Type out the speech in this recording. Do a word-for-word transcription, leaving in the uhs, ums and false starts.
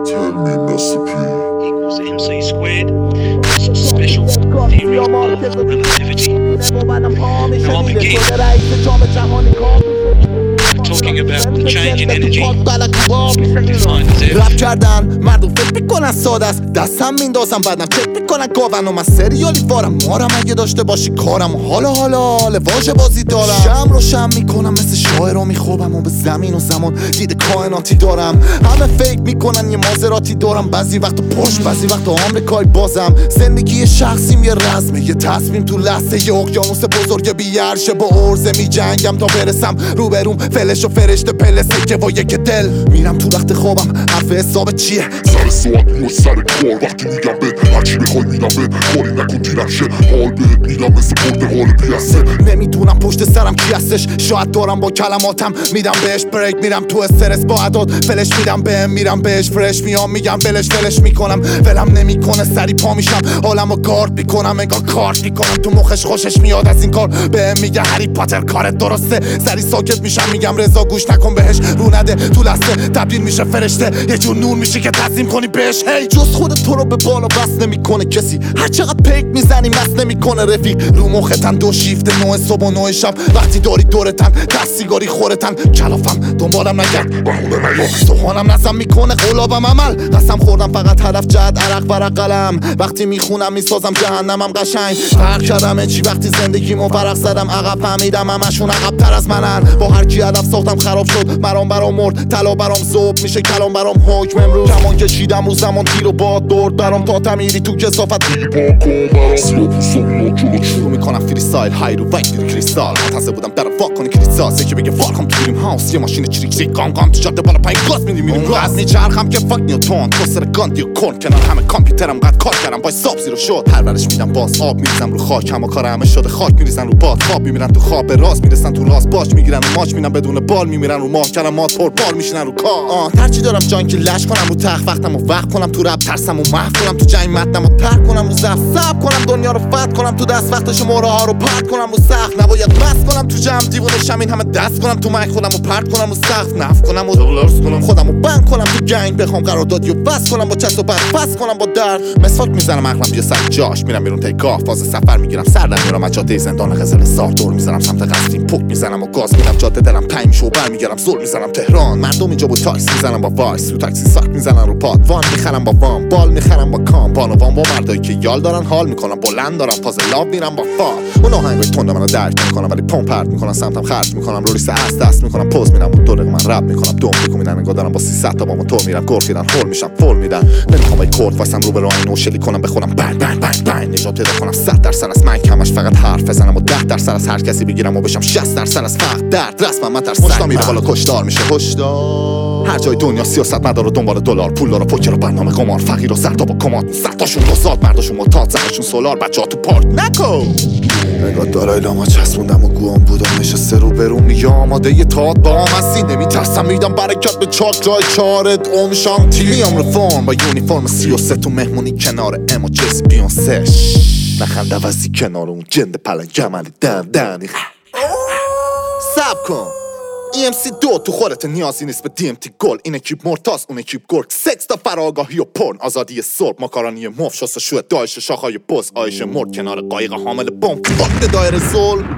Tell me recipe equals mc squared. It's a special theory of relativity. Now I'll begin talking about the change in energy defined as رپ کردن مردم فکر میکنن ساده است، دستم میندازم بعدم چک میکنن گاون و من سریالی وارم مارم اگه داشته باشی کارم و حالا حالا حالا واژه بازی دارم شم رو شم میکنم مثل شاعر رو میخوابم و به زمین و زمان دید کائناتی دارم همه فکر میکنن یه مازراتی دارم بعضی وقت پشت بعضی وقت آمریکایی بازم زندگی شخصیم یه رزمه یه تصمیم تو لحظه یه اقیانوس بزرگ بیارشه با عرضه میجنگم تا برسم روبروم فلش و فرشته پلسه که با یک دل میرم تو وقت خوابم حرف حساب چیه سر ساعت روی سر کار وقتی میگم بهت هرچی بخوای میدم بهت کاری نکن دیرم شه حال بهت میدم مثل پرتقال پیاسه نمیدونم پشت سرم کی هستش شاید دارم با کلماتم میدم بهش بریک میرم تو استرس با عداد فلش میدم بهم میرم بهش فرش میام میگم فلش فلش میکنم ولم نمیکنه سری پا میشم حالمو گارد میکنم انگار کارت میکنم تو مخش خوشش میاد از این کار بهم میگه هری پاتر کارت درسته سری ساکت میشم میگم رضا گوش نکن بهش رو نده تو لحظه تبدیل میشه فرشته یه جور نور میشه که تسلیم کنی بهش هی جز خودت تو رو به بالا بس نمیکنه کسی هر چقدر پیک میزنی مس نمیکنه رفیق رو مختن دو شیفت نوع صبح و نوع شب وقتی داری دورتن دست سیگاری خورتن کلافم دنبالم نگرد بهونه نیار سوهانم نزم میکنه قلابم عمل قسم خوردم فقط هدف جد عرق ورق قلم وقتی میخونم میسازم جهنمم قشنگ فرق کردم چی وقتی زندگیمو فرق زدم عقب فهمیدم همشون عقب تر از منن با هر کی هدف ساختم خراب شد مرام برام مرد طلا برام ذوب میشه کلام برام حکم امروز کمان کشیدم رو زمان تیر و باد دور برام تا تمیری تو کثافت شروع میکنم فری استایل های رو وایت میری کریستال منتظر بودم در واق کنی کریستال که بگه وارکام تو دریم هاوس یه ماشین چریک چریک گام گام تو جاده بالا پایین گاز میدی میریم راست میچرخم که فاک نیوتن تو سر گاندی و کن کنار همه کامپیوترم قد کار کردم با حساب زیرو شد پرورش میدم باز آب میریزم رو خاک همه کار همه شده خاک میریزن رو باد خواب میمیرن تو خواب راست میرسن تو راست باش میگیرن رو ماچ میدن بدون بال میمیرن رو ماه کلمات پر بال میشینن رو کار آه هرچی دارم جان که لش کنم رو تخت وقتمو وقت کنم تو رپ ترسمو محو کنم تو جنگ متنمو ترک کنم رو زفت صبر کنم دنیا رو فتح کنم تو دست وقتش موره ها رو پرت کنم رو سقف نباید بس کنم تو جمع دیوونه شم این همه دست کنم تو مایک خودمو پرت کنم رو سقف نف کنم و دلارس کنم خودمو بند کنم تو گنگ بخوام قراردادیو بس کنم با چست و بس بس کنم با درد مسواک میزنم عقلم بیا سر جاش میرم بیرون تیکاف فاز سفر میگیرم سر میرم از جاده زندان قزل سار دور میزنم سمت قصدیم پک میزنم و گاز میدم جاده دلم تنگ شو برمیگردم زل میزنم تهران مردم اینجا با تاکسی میزنم با وایس تو تاکسی ساک میزنن رو پاد وان میخرم با وام بال میخرم با کام بانوان با مردایی که یال دارن حال میکنم بلند دارم فاز لاب میرم با فال اون آهنگای تند منو درک میکنم ولی پمپ پرت میکنم سمتم خرج میکنم رولیس از دست میکنم پوز میدم و دو دقیقه من رپ میکنم دوم فکر میدن انگار دارم با سیصد تا با موتور میرم گرخیدن هول میشم فول میدن نمیخوام این کورد واسم رو به رو اینو شلی کنم بخونم بنگ بنگ بنگ بنگ نجات پیدا کنم صد درصد از من کمش فقط حرف بزنم و ده درصد از هر کسی بگیرم و بشم شصت درصد از فقط درد رسمم من ترس مشتا میره بالا کشدار میشه هشدار هر جای دنیا سیاست مدار و دنبال دلار پول داره پوکر و برنامه قمار فقیر و سرتا با کماد سرتاشون دوزاد مرداشون متاد زنشون سولار بچه‌ها تو پارک نکو نگاه دارای لاما چسبوندم و گوام بودم نشسته رو برون میگه آماده یه تاد با هم هستی نمیترسم میدم برکت به چاک جای چارت اوم شانتی میام رفرم با یونیفرم سی و سه تو مهمونی کنار ام و جیسی بیونسش نخنده وزی کنار اون جند پلنگ جمالی دم دنی سب کن ای ام سی دو تو خودت نیازی نیست به دی ام تی گل این اکیپ مرتاز اون اکیپ گرگ سکس تا فراگاهی و پرن آزادی صبح ماکارانی مف شست شو دایش شاخهای بز آیش مرد کنار قایق حامل بمب وقت دایر زل